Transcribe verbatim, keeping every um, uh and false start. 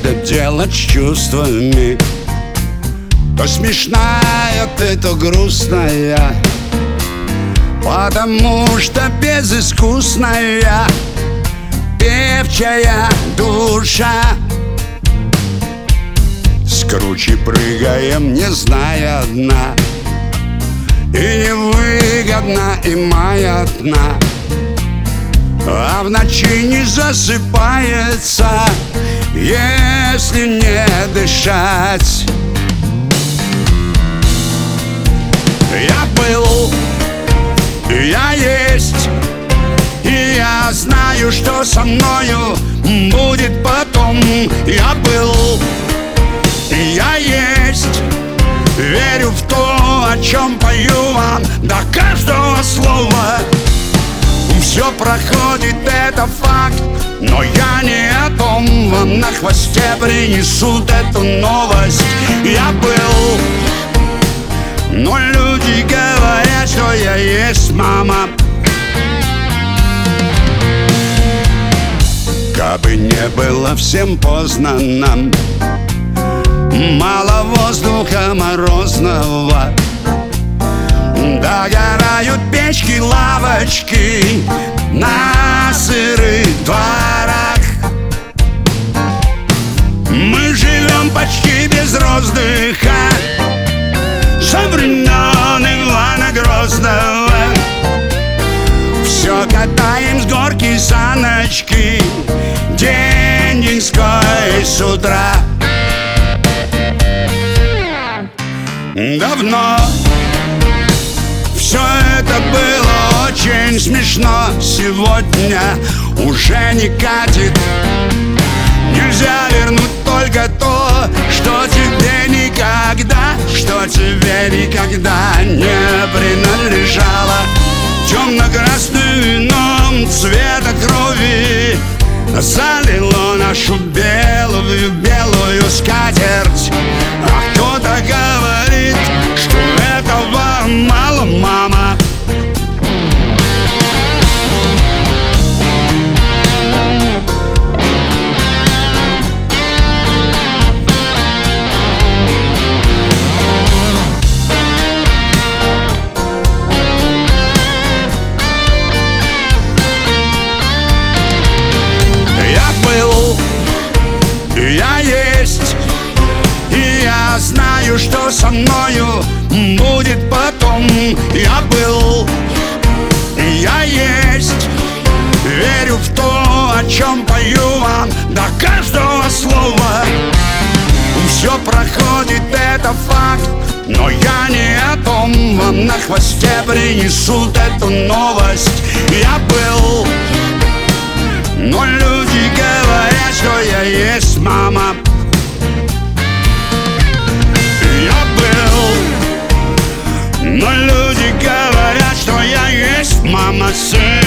когда дело с чувствами, то смешная ты, то грустная, потому что безыскусная певчая душа. С кручи прыгаем, не зная дна, и невыгодна и моя дна, а в ночи не засыпается, если не дышать. Я был, я есть, и я знаю, что со мною будет потом. Я был, и я есть, верю в то, о чем пою вам до каждого слова. Все проходит, это факт, но я не о том. Вам на хвосте принесут эту новость. Я был, но люди говорят, что я есть мама. Кабы не было всем поздно нам, мало воздуха морозного, догорают печки, лавочки на сырых дворах. Мы живем почти без роздыха со времен Ивана Грозного. Все катаем с горки саночки день деньской с утра. Давно все это было очень смешно. Сегодня уже не катит. Нельзя вернуть только то, что тебе никогда, что тебе никогда не принадлежало. Темно-красным вином цвета крови залило нашу белую, белую скатерть. А кто-то говорит, что этого мало, мама. Я есть, и я знаю, что со мною будет потом. Я был, и я есть, верю в то, о чем пою вам до каждого слова. Все проходит, это факт, но я не о том. Вам на хвосте принесут эту новость. Я был, но люди говорят, что я есть мама. Я был, но люди говорят, что я есть мама, сын.